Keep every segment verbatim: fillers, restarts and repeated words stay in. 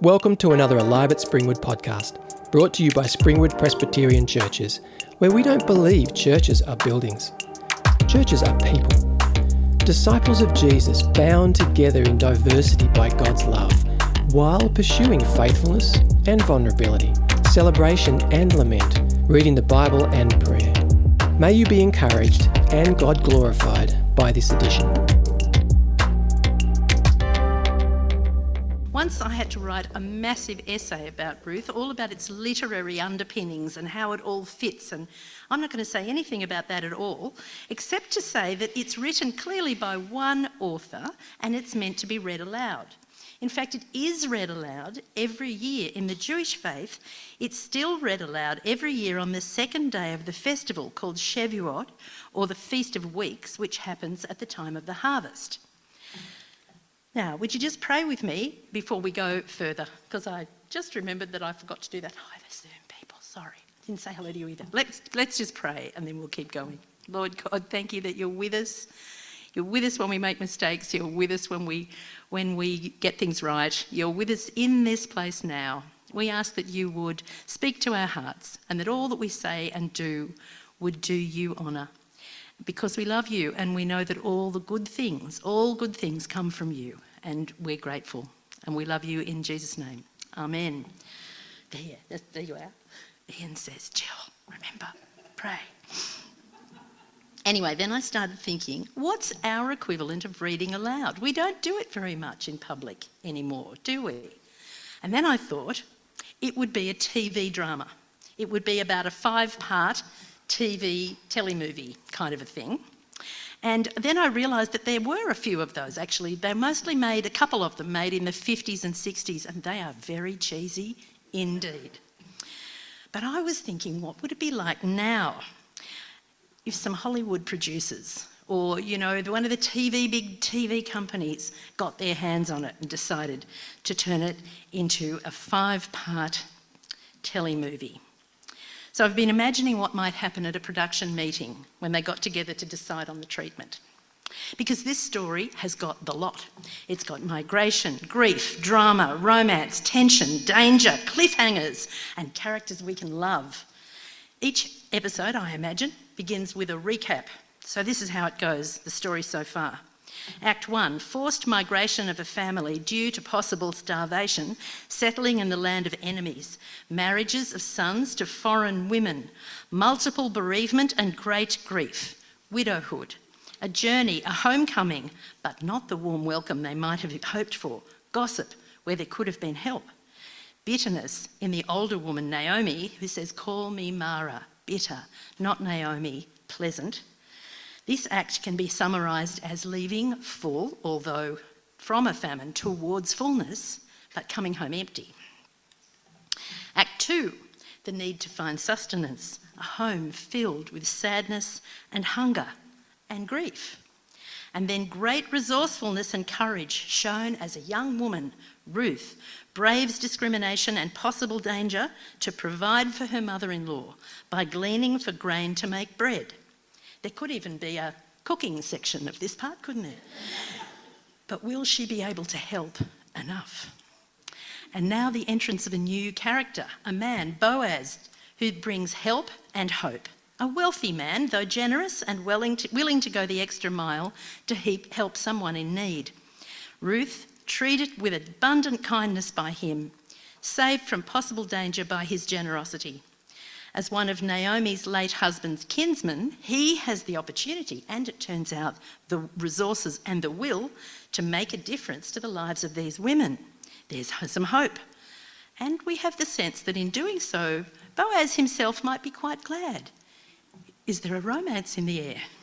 Welcome to another Alive at Springwood podcast, brought to you by Springwood Presbyterian Churches, where we don't believe churches are buildings. Churches are people. Disciples of Jesus bound together in diversity by God's love, while pursuing faithfulness and vulnerability, celebration and lament, reading the Bible and prayer. May you be encouraged and God glorified by this edition. Once I had to write a massive essay about Ruth, all about its literary underpinnings and how it all fits, and I'm not going to say anything about that at all, except to say that it's written clearly by one author and it's meant to be read aloud. In fact, it is read aloud every year. In the Jewish faith, it's still read aloud every year on the second day of the festival called Shavuot, or the Feast of Weeks, which happens at the time of the harvest. Now, would you just pray with me before we go further? Because I just remembered that I forgot to do that. Hi, there's Zoom people, sorry. Didn't say hello to you either. Let's, let's just pray and then we'll keep going. Lord God, thank you that you're with us. You're with us when we make mistakes. You're with us when we, when we get things right. You're with us in this place now. We ask that you would speak to our hearts and that all that we say and do would do you honour. Because we love you and we know that all the good things, all good things come from you, and we're grateful and we love you in Jesus' name. Amen. There, there you are. Ian says, Jill, remember, pray. Anyway, then I started thinking, what's our equivalent of reading aloud? We don't do it very much in public anymore, do we? And then I thought it would be a T V drama. It would be about a five-part T V telemovie kind of a thing. And then I realised that there were a few of those actually. They're mostly made, a couple of them made in the fifties and sixties, and they are very cheesy indeed. But I was thinking, what would it be like now if some Hollywood producers or, you know, one of the T V, big T V companies got their hands on it and decided to turn it into a five-part telemovie. So I've been imagining what might happen at a production meeting when they got together to decide on the treatment. Because this story has got the lot. It's got migration, grief, drama, romance, tension, danger, cliffhangers, and characters we can love. Each episode, I imagine, begins with a recap. So this is how it goes, the story so far. Act one, forced migration of a family due to possible starvation, settling in the land of enemies, marriages of sons to foreign women, multiple bereavement and great grief, widowhood, a journey, a homecoming, but not the warm welcome they might have hoped for, gossip where there could have been help, bitterness in the older woman Naomi who says, call me Mara, bitter, not Naomi, pleasant. This act can be summarised as leaving full, although from a famine towards fullness, but coming home empty. Act two, the need to find sustenance, a home filled with sadness and hunger and grief. And then great resourcefulness and courage shown as a young woman, Ruth, braves discrimination and possible danger to provide for her mother-in-law by gleaning for grain to make bread. There could even be a cooking section of this part, couldn't there? But will she be able to help enough? And now the entrance of a new character, a man, Boaz, who brings help and hope. A wealthy man, though generous and willing to, willing to go the extra mile to heap, help someone in need. Ruth, treated with abundant kindness by him, saved from possible danger by his generosity. As one of Naomi's late husband's kinsmen, he has the opportunity, and it turns out the resources and the will, to make a difference to the lives of these women. There's some hope. And we have the sense that in doing so, Boaz himself might be quite glad. Is there a romance in the air?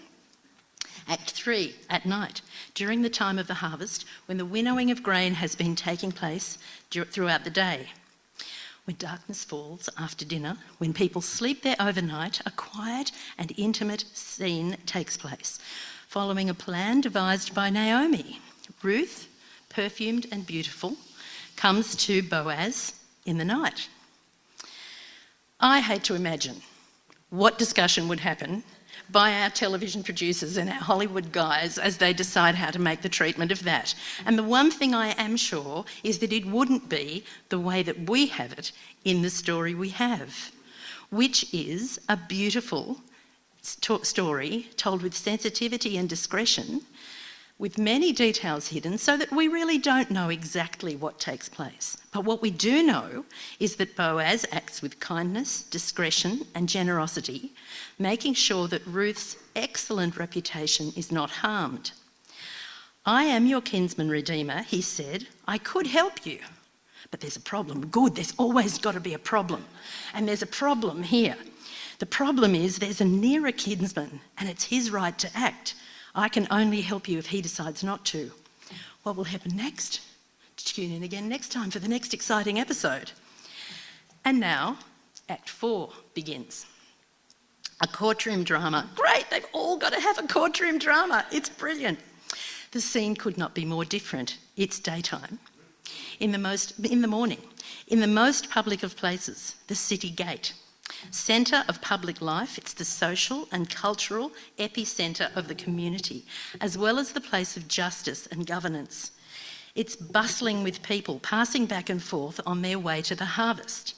Act three, at night, during the time of the harvest, when the winnowing of grain has been taking place throughout the day. When darkness falls after dinner, when people sleep there overnight, a quiet and intimate scene takes place, following a plan devised by Naomi. Ruth, perfumed and beautiful, comes to Boaz in the night. I hate to imagine what discussion would happen by our television producers and our Hollywood guys as they decide how to make the treatment of that. And the one thing I am sure is that it wouldn't be the way that we have it in the story we have, which is a beautiful st- story told with sensitivity and discretion, with many details hidden, so that we really don't know exactly what takes place. But what we do know is that Boaz acts with kindness, discretion and generosity, making sure that Ruth's excellent reputation is not harmed. "I am your kinsman redeemer," he said. "I could help you." But there's a problem. Good, there's always got to be a problem. And there's a problem here. The problem is there's a nearer kinsman and it's his right to act. I can only help you if he decides not to. What will happen next? Tune in again next time for the next exciting episode. And now, Act Four begins. A courtroom drama. Great, they've all got to have a courtroom drama. It's brilliant. The scene could not be more different. It's daytime. In the most, in the morning, in the most public of places, the city gate. Centre of public life, it's the social and cultural epicentre of the community, as well as the place of justice and governance. It's bustling with people passing back and forth on their way to the harvest.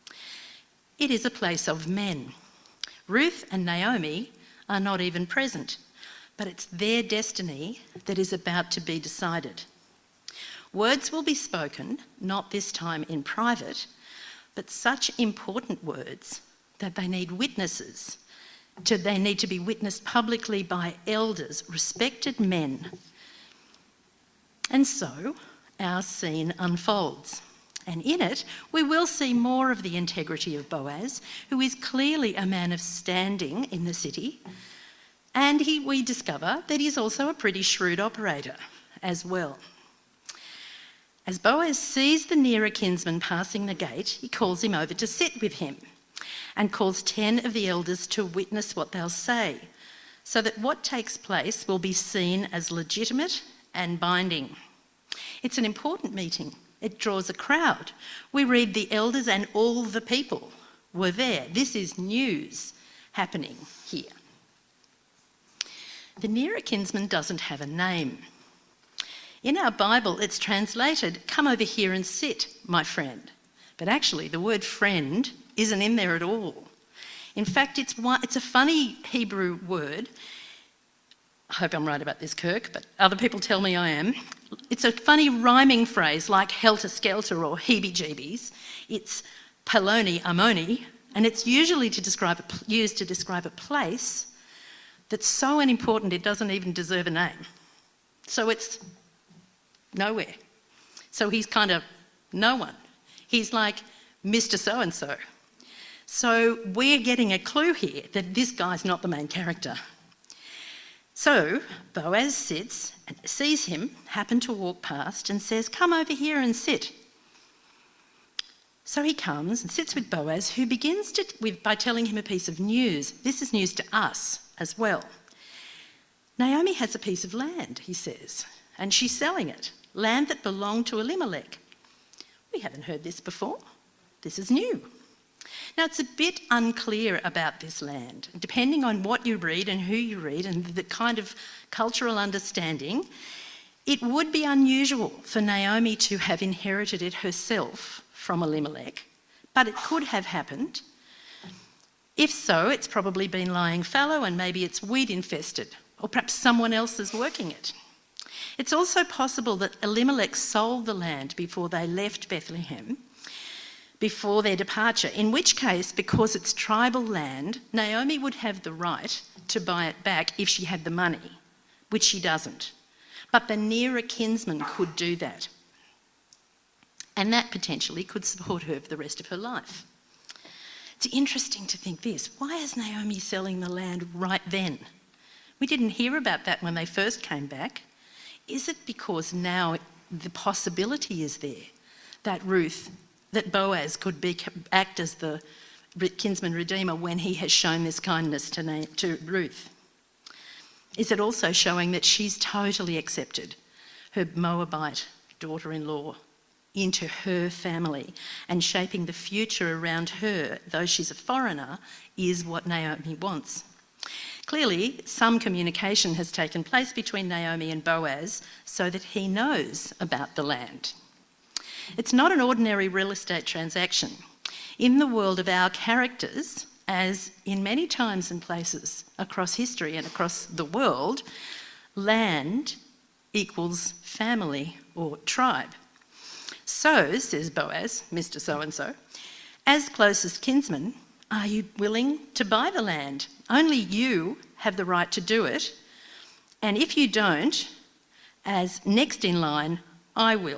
It is a place of men. Ruth and Naomi are not even present, but it's their destiny that is about to be decided. Words will be spoken, not this time in private, but such important words that they need witnesses. To, they need to be witnessed publicly by elders, respected men. And so our scene unfolds. And in it, we will see more of the integrity of Boaz, who is clearly a man of standing in the city. And he, we discover that he's also a pretty shrewd operator as well. As Boaz sees the nearer kinsman passing the gate, he calls him over to sit with him and calls ten of the elders to witness what they'll say, so that what takes place will be seen as legitimate and binding. It's an important meeting. It draws a crowd. We read the elders and all the people were there. This is news happening here. The nearer kinsman doesn't have a name. In our Bible, it's translated, "Come over here and sit, my friend." But actually, the word friend isn't in there at all. In fact, it's one, it's a funny Hebrew word. I hope I'm right about this, Kirk, but other people tell me I am. It's a funny rhyming phrase like helter-skelter or heebie-jeebies. It's paloni amoni, and it's usually to describe a, used to describe a place that's so unimportant it doesn't even deserve a name. So it's nowhere. So he's kind of no one. He's like Mister So-and-so. So we're getting a clue here that this guy's not the main character. So Boaz sits and sees him, happen to walk past, and says, "Come over here and sit." So he comes and sits with Boaz, who begins to, with, by telling him a piece of news. This is news to us as well. Naomi has a piece of land, he says, and she's selling it, land that belonged to Elimelech. We haven't heard this before. This is new. Now, it's a bit unclear about this land. Depending on what you read and who you read and the kind of cultural understanding, it would be unusual for Naomi to have inherited it herself from Elimelech, but it could have happened. If so, it's probably been lying fallow and maybe it's weed infested, or perhaps someone else is working it. It's also possible that Elimelech sold the land before they left Bethlehem, before their departure, in which case, because it's tribal land, Naomi would have the right to buy it back if she had the money, which she doesn't. But the nearer kinsman could do that. And that potentially could support her for the rest of her life. It's interesting to think this. Why is Naomi selling the land right then? We didn't hear about that when they first came back. Is it because now the possibility is there that Ruth, that Boaz could be, act as the kinsman redeemer when he has shown this kindness to, Na- to Ruth? Is it also showing that she's totally accepted her Moabite daughter-in-law into her family, and shaping the future around her, though she's a foreigner, is what Naomi wants? Clearly, some communication has taken place between Naomi and Boaz so that he knows about the land. It's not an ordinary real estate transaction. In the world of our characters, as in many times and places across history and across the world, land equals family or tribe. So, says Boaz, Mister So-and-so, as closest kinsman, are you willing to buy the land? Only you have the right to do it. And if you don't, as next in line, I will.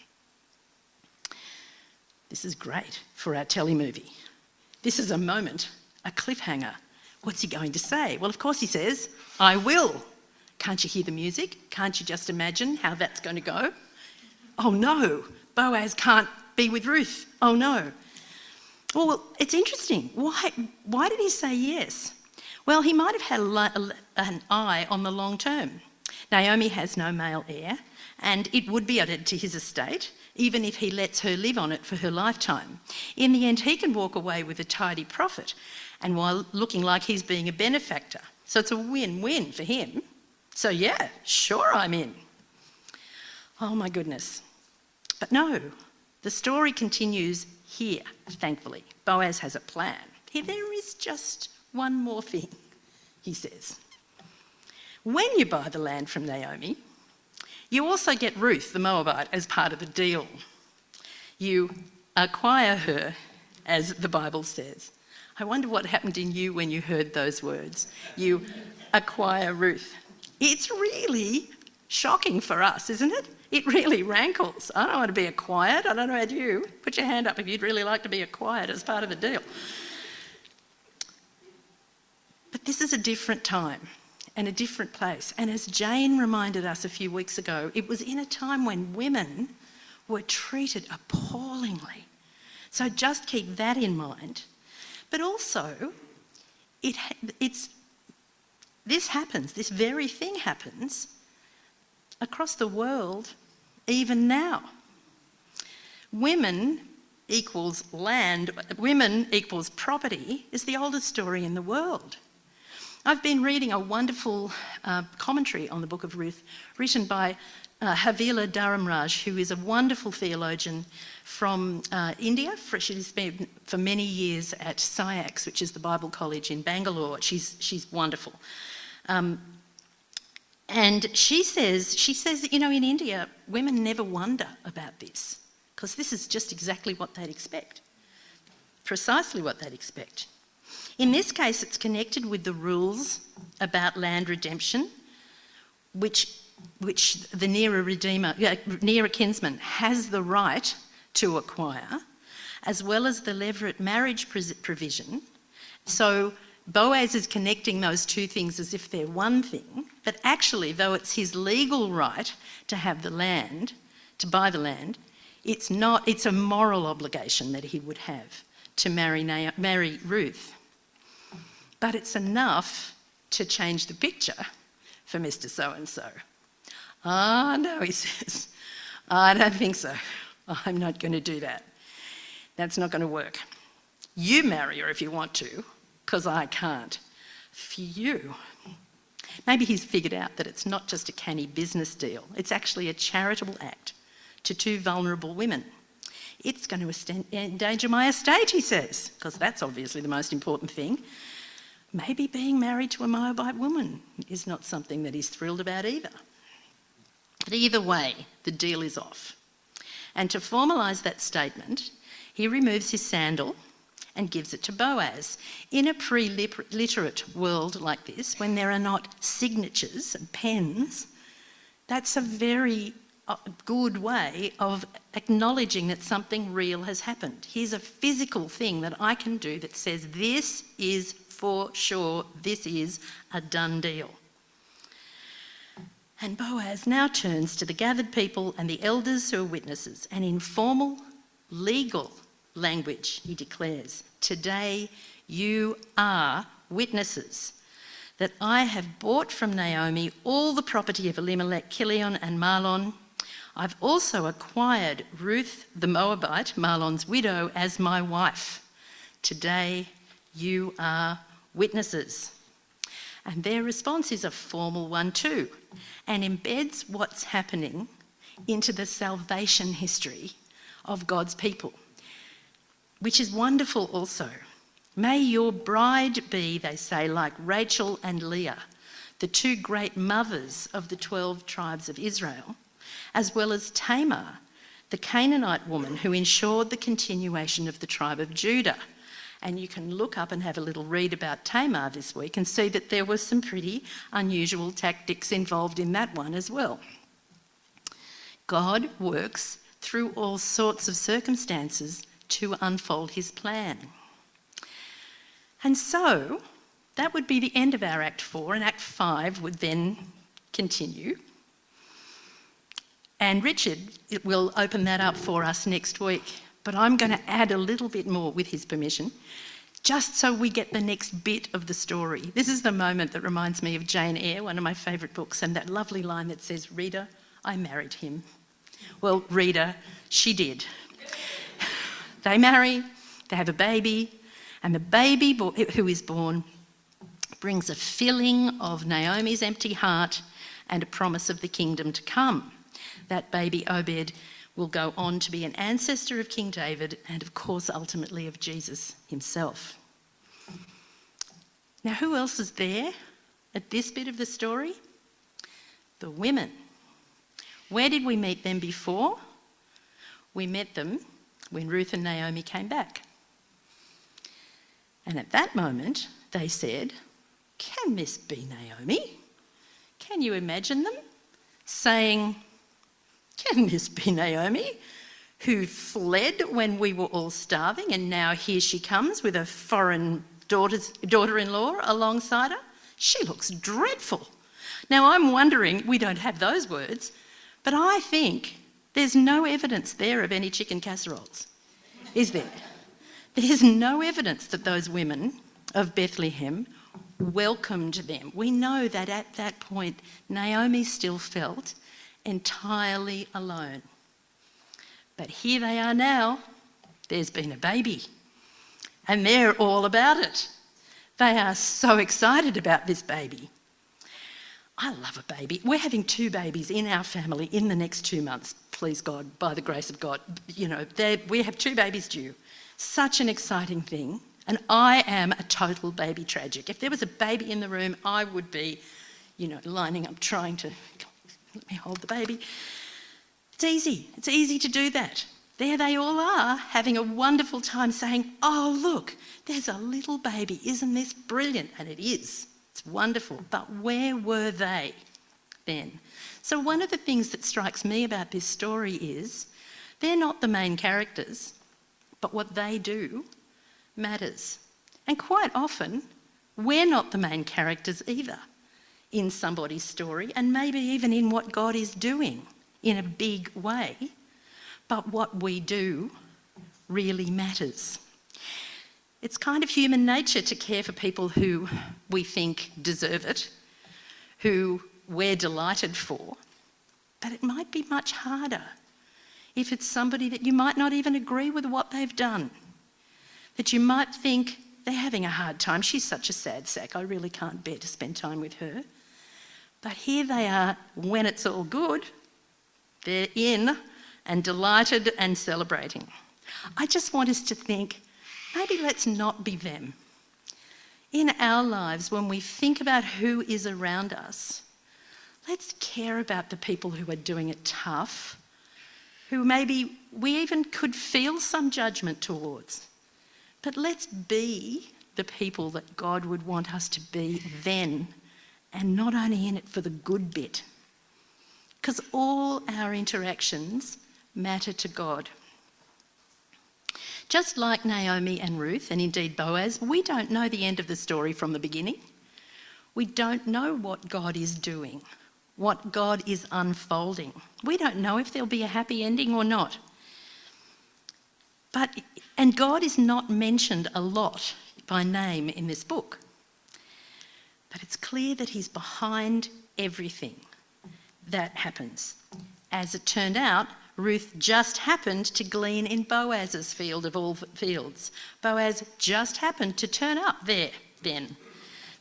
This is great for our telemovie. This is a moment, a cliffhanger. What's he going to say? Well, of course he says, I will. Can't you hear the music? Can't you just imagine how that's going to go? Oh no, Boaz can't be with Ruth. Oh no. Well, it's interesting. Why, why did he say yes? Well, he might have had a, an eye on the long term. Naomi has no male heir, and it would be added to his estate, even if he lets her live on it for her lifetime. In the end, he can walk away with a tidy profit, and while looking like he's being a benefactor. So it's a win-win for him. So yeah, sure, I'm in. Oh my goodness. But no, the story continues here, thankfully. Boaz has a plan. Here, there is just one more thing, he says. When you buy the land from Naomi, you also get Ruth, the Moabite, as part of the deal. You acquire her, as the Bible says. I wonder what happened in you when you heard those words. You acquire Ruth. It's really shocking for us, isn't it? It really rankles. I don't want to be acquired. I don't know about you. Put your hand up if you'd really like to be acquired as part of the deal. But this is a different time and a different place. And as Jane reminded us a few weeks ago, it was in a time when women were treated appallingly. So just keep that in mind. But also, it, it's, this happens, this very thing happens across the world even now. Women equals land, women equals property is the oldest story in the world. I've been reading a wonderful uh, commentary on the book of Ruth written by uh, Havila Dharamraj, who is a wonderful theologian from uh, India. For, she's been for many years at S I A X, which is the Bible College in Bangalore. She's, she's wonderful. Um, And she says, she says that, you know, in India, women never wonder about this because this is just exactly what they'd expect, precisely what they'd expect. In this case, it's connected with the rules about land redemption, which, which the nearer redeemer, uh, nearer kinsman has the right to acquire, as well as the levirate marriage provision. So Boaz is connecting those two things as if they're one thing, but actually, though it's his legal right to have the land, to buy the land, it's not, it's a moral obligation that he would have to marry, Na- marry Ruth. But it's enough to change the picture for Mister So-and-so. Ah, no, he says, I don't think so. I'm not going to do that. That's not going to work. You marry her if you want to, because I can't. Phew. Maybe he's figured out that it's not just a canny business deal. It's actually a charitable act to two vulnerable women. It's going to endanger my estate, he says, because that's obviously the most important thing. Maybe being married to a Moabite woman is not something that he's thrilled about either. But either way, the deal is off. And to formalise that statement, he removes his sandal and gives it to Boaz. In a pre-literate world like this, when there are not signatures and pens, that's a very good way of acknowledging that something real has happened. Here's a physical thing that I can do that says this is for sure, this is a done deal. And Boaz now turns to the gathered people and the elders who are witnesses, and in formal, legal language, he declares, today you are witnesses that I have bought from Naomi all the property of Elimelech, Kilion and Mahlon. I've also acquired Ruth the Moabite, Mahlon's widow, as my wife. Today you are witnesses. And their response is a formal one too, and embeds what's happening into the salvation history of God's people, which is wonderful also. May your bride be, they say, like Rachel and Leah, the two great mothers of the twelve tribes of Israel, as well as Tamar, the Canaanite woman who ensured the continuation of the tribe of Judah. And you can look up and have a little read about Tamar this week and see that there were some pretty unusual tactics involved in that one as well. God works through all sorts of circumstances to unfold his plan. And so that would be the end of our Act four, and Act five would then continue. And Richard will open that up for us next week. But I'm going to add a little bit more with his permission, just so we get the next bit of the story. This is the moment that reminds me of Jane Eyre, one of my favourite books, and that lovely line that says, "Reader, I married him." Well, reader, she did. They marry, they have a baby, and the baby bo- who is born brings a filling of Naomi's empty heart and a promise of the kingdom to come. That baby, Obed, will go on to be an ancestor of King David and, of course, ultimately of Jesus himself. Now, who else is there at this bit of the story? The women. Where did we meet them before? We met them when Ruth and Naomi came back. And at that moment, they said, "Can this be Naomi?" Can you imagine them saying, "Can this be Naomi, who fled when we were all starving, and now here she comes with a foreign daughter's, daughter-in-law alongside her? She looks dreadful." Now, I'm wondering, we don't have those words, but I think there's no evidence there of any chicken casseroles, is there? There's no evidence that those women of Bethlehem welcomed them. We know that at that point, Naomi still felt entirely alone. But here they are now. There's been a baby, and they're all about it. They are so excited about this baby. I love a baby. We're having two babies in our family in the next two months, please God, by the grace of God. You know, we have two babies due. Such an exciting thing. And I am a total baby tragic. If there was a baby in the room, I would be, you know, lining up trying to, let me hold the baby. It's easy. It's easy to do that. There they all are, having a wonderful time saying, "Oh, look, there's a little baby. Isn't this brilliant?" And it is. It's wonderful. But where were they then? So one of the things that strikes me about this story is they're not the main characters, but what they do matters. And quite often, we're not the main characters either in somebody's story, and maybe even in what God is doing in a big way. But what we do really matters. It's kind of human nature to care for people who we think deserve it, who we're delighted for. But it might be much harder if it's somebody that you might not even agree with what they've done, that you might think they're having a hard time. She's such a sad sack. I really can't bear to spend time with her. But here they are, when it's all good, they're in and delighted and celebrating. I just want us to think, maybe let's not be them. In our lives, when we think about who is around us, let's care about the people who are doing it tough, who maybe we even could feel some judgment towards. But let's be the people that God would want us to be then, and not only in it for the good bit. Because all our interactions matter to God. Just like Naomi and Ruth, and indeed Boaz, we don't know the end of the story from the beginning. We don't know what God is doing, what God is unfolding. We don't know if there'll be a happy ending or not. But, and God is not mentioned a lot by name in this book. But it's clear that he's behind everything that happens. As it turned out, Ruth just happened to glean in Boaz's field of all fields. Boaz just happened to turn up there then.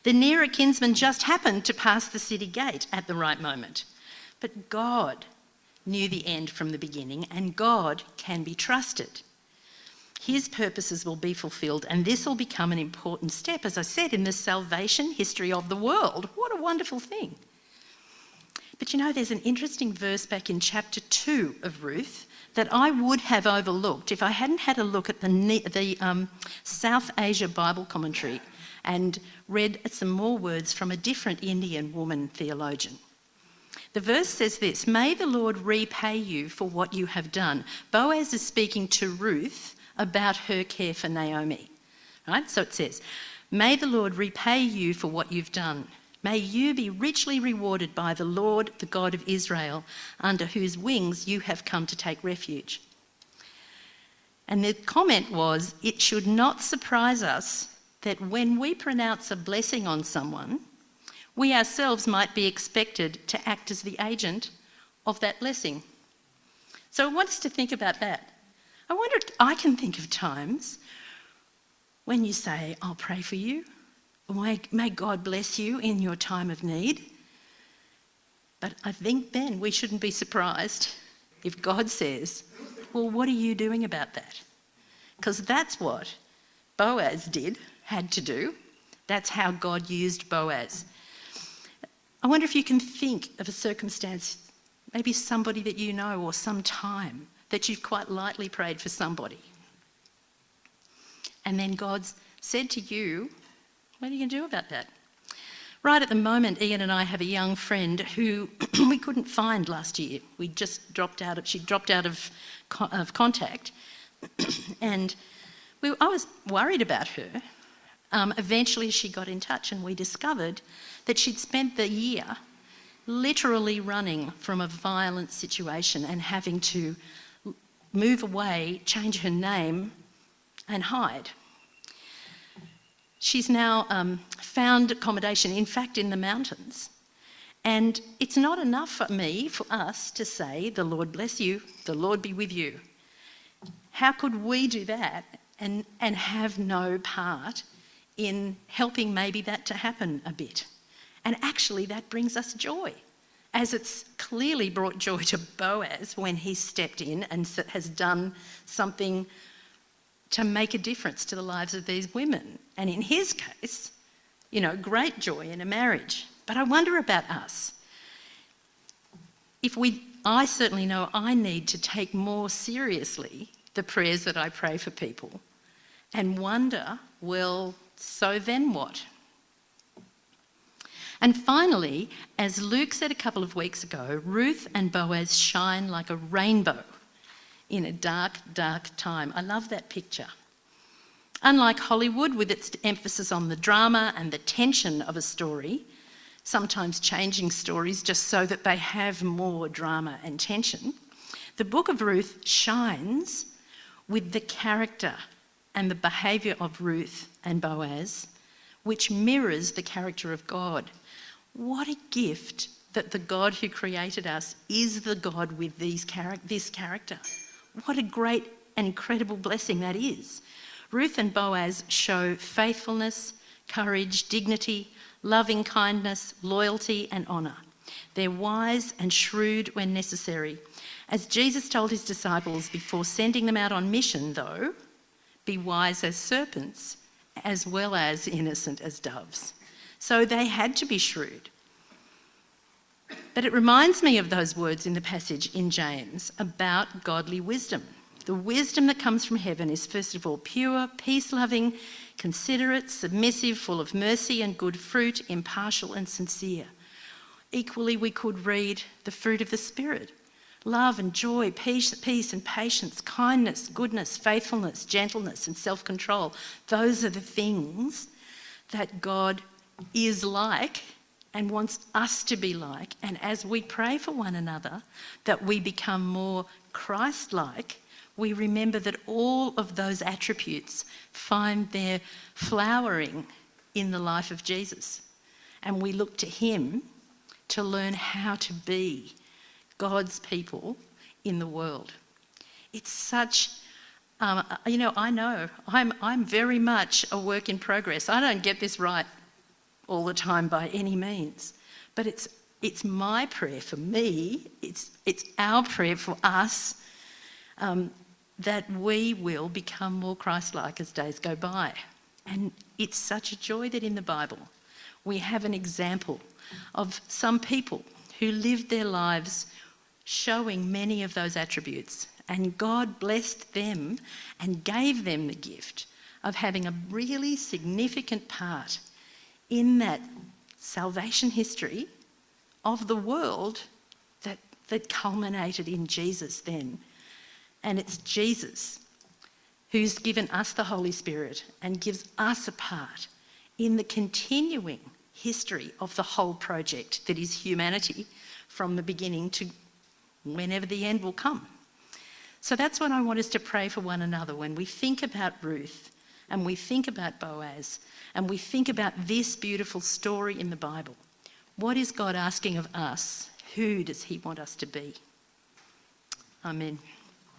The nearer kinsman just happened to pass the city gate at the right moment. But God knew the end from the beginning, and God can be trusted. His purposes will be fulfilled, and this will become an important step, as I said, in the salvation history of the world. What a wonderful thing. But you know, there's an interesting verse back in chapter two of Ruth that I would have overlooked if I hadn't had a look at the, the um, South Asia Bible commentary and read some more words from a different Indian woman theologian. The verse says this: "May the Lord repay you for what you have done." Boaz is speaking to Ruth about her care for Naomi. Right? So it says, "May the Lord repay you for what you've done. May you be richly rewarded by the Lord, the God of Israel, under whose wings you have come to take refuge." And the comment was, it should not surprise us that when we pronounce a blessing on someone, we ourselves might be expected to act as the agent of that blessing. So I want us to think about that. I wonder, I can think of times when you say, "I'll pray for you," or may, may God bless you in your time of need. But I think then we shouldn't be surprised if God says, "Well, what are you doing about that?" Because that's what Boaz did, had to do. That's how God used Boaz. I wonder if you can think of a circumstance, maybe somebody that you know, or some time that you've quite lightly prayed for somebody. And then God's said to you, what are you going to do about that? Right at the moment, Ian and I have a young friend who we couldn't find last year. We just dropped out of, she dropped out of, of contact. and we, I was worried about her. Um, eventually she got in touch and we discovered that she'd spent the year literally running from a violent situation and having to move away, change her name and hide. She's now um, found accommodation, in fact, in the mountains. And it's not enough for me, for us, to say, "The Lord bless you, the Lord be with you." How could we do that and, and have no part in helping maybe that to happen a bit? And actually that brings us joy, as it's clearly brought joy to Boaz when he stepped in and has done something to make a difference to the lives of these women. And in his case, you know, great joy in a marriage. But I wonder about us. If we, I certainly know I need to take more seriously the prayers that I pray for people and wonder, well, so then what? And finally, as Luke said a couple of weeks ago, Ruth and Boaz shine like a rainbow in a dark, dark time. I love that picture. Unlike Hollywood, with its emphasis on the drama and the tension of a story, sometimes changing stories just so that they have more drama and tension, the book of Ruth shines with the character and the behaviour of Ruth and Boaz, which mirrors the character of God. What a gift that the God who created us is the God with these char- this character. What a great and incredible blessing that is. Ruth and Boaz show faithfulness, courage, dignity, loving kindness, loyalty and honour. They're wise and shrewd when necessary. As Jesus told his disciples before sending them out on mission, though, be wise as serpents as well as innocent as doves. So they had to be shrewd. But it reminds me of those words in the passage in James about godly wisdom. The wisdom that comes from heaven is first of all pure, peace-loving, considerate, submissive, full of mercy and good fruit, impartial and sincere. Equally, we could read the fruit of the Spirit: love and joy, peace, peace and patience, kindness, goodness, faithfulness, gentleness and self-control. Those are the things that God is like and wants us to be like. And as we pray for one another that we become more Christ-like, we remember that all of those attributes find their flowering in the life of Jesus. And we look to him to learn how to be God's people in the world. It's such, um, you know, I know I'm, I'm very much a work in progress. I don't get this right all the time by any means. But it's it's my prayer for me, it's, it's our prayer for us, um, that we will become more Christ-like as days go by. And it's such a joy that in the Bible we have an example of some people who lived their lives showing many of those attributes, and God blessed them and gave them the gift of having a really significant part in that salvation history of the world that, that culminated in Jesus then. And it's Jesus who's given us the Holy Spirit and gives us a part in the continuing history of the whole project that is humanity from the beginning to whenever the end will come. So that's what I want us to pray for one another when we think about Ruth and we think about Boaz and we think about this beautiful story in the Bible. What is God asking of us? Who does he want us to be? Amen.